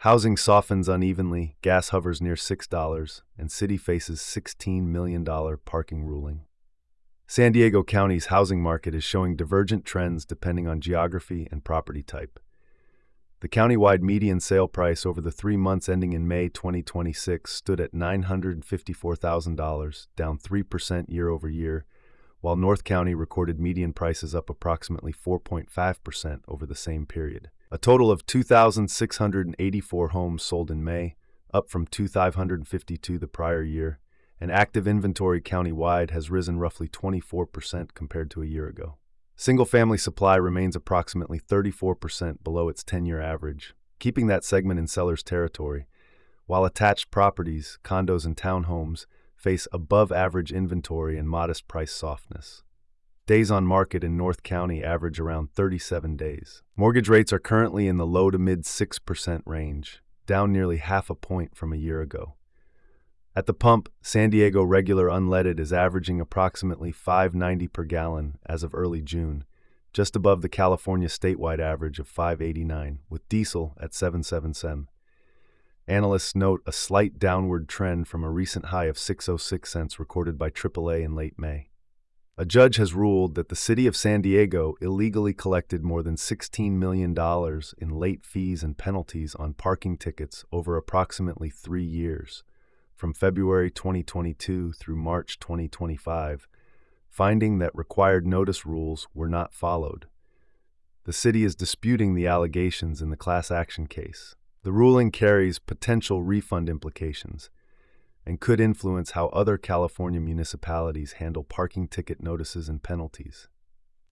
Housing softens unevenly, gas hovers near $6, and city faces $16 million parking ruling. San Diego County's housing market is showing divergent trends depending on geography and property type. The countywide median sale price over the 3 months ending in May 2026 stood at $954,000, down 3% year over year, while North County recorded median prices up approximately 4.5% over the same period. A total of 2,684 homes sold in May, up from 2,552 the prior year, and active inventory countywide has risen roughly 24% compared to a year ago. Single-family supply remains approximately 34% below its 10-year average, keeping that segment in seller's territory, while attached properties, condos and townhomes, face above-average inventory and modest price softness. Days on market in North County average around 37 days. Mortgage rates are currently in the low to mid 6% range, down nearly half a point from a year ago. At the pump, San Diego regular unleaded is averaging approximately $5.90 per gallon as of early June, just above the California statewide average of $5.89, with diesel at 77 cents. Analysts note a slight downward trend from a recent high of 606 cents recorded by AAA in late May. A judge has ruled that the city of San Diego illegally collected more than $16 million in late fees and penalties on parking tickets over approximately 3 years, from February 2022 through March 2025, finding that required notice rules were not followed. The city is disputing the allegations in the class action case. The ruling carries potential refund implications and could influence how other California municipalities handle parking ticket notices and penalties.